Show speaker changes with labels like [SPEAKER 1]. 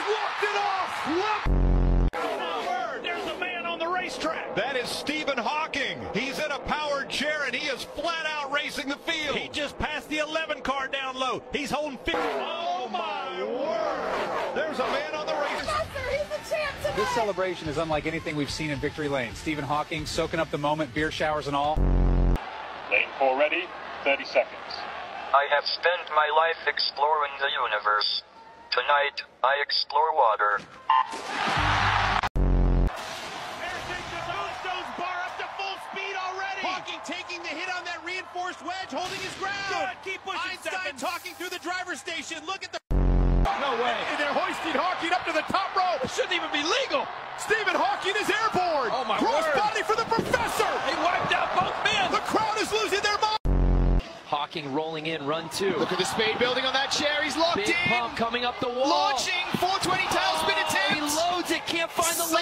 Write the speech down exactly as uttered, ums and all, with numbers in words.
[SPEAKER 1] walked it off. Left.
[SPEAKER 2] There's a man on the racetrack.
[SPEAKER 3] That is Stephen Hawking. He's in a powered chair, and he is flat out racing the field.
[SPEAKER 2] He just passed the eleven car down low. He's holding fifty.
[SPEAKER 3] Oh, my word. There's a man on the racetrack.
[SPEAKER 4] This celebration is unlike anything we've seen in Victory Lane. Stephen Hawking soaking up the moment, beer showers and all.
[SPEAKER 5] Lane four ready, thirty seconds.
[SPEAKER 6] I have spent my life exploring the universe. Tonight, I explore water.
[SPEAKER 1] Hawking taking the hit on that reinforced wedge, holding his ground.
[SPEAKER 2] Good, keep pushing,
[SPEAKER 1] Einstein
[SPEAKER 2] Stephens.
[SPEAKER 1] talking through the driver's station. Look at the...
[SPEAKER 2] No way.
[SPEAKER 1] And they're hoisting Hawking up to the top rope.
[SPEAKER 2] It shouldn't even be legal.
[SPEAKER 1] Stephen Hawking is airborne.
[SPEAKER 2] Oh, my
[SPEAKER 1] Cross
[SPEAKER 2] word.
[SPEAKER 1] body for the professor.
[SPEAKER 2] He wiped out both men.
[SPEAKER 1] The crowd is losing their mind.
[SPEAKER 7] Hawking rolling in, run two.
[SPEAKER 1] Look at the speed building on that chair. He's locked
[SPEAKER 7] Big
[SPEAKER 1] in.
[SPEAKER 7] pump coming up the wall.
[SPEAKER 1] Launching four twenty tailspin
[SPEAKER 7] Oh, he
[SPEAKER 1] attempts.
[SPEAKER 7] loads it, can't find the leg.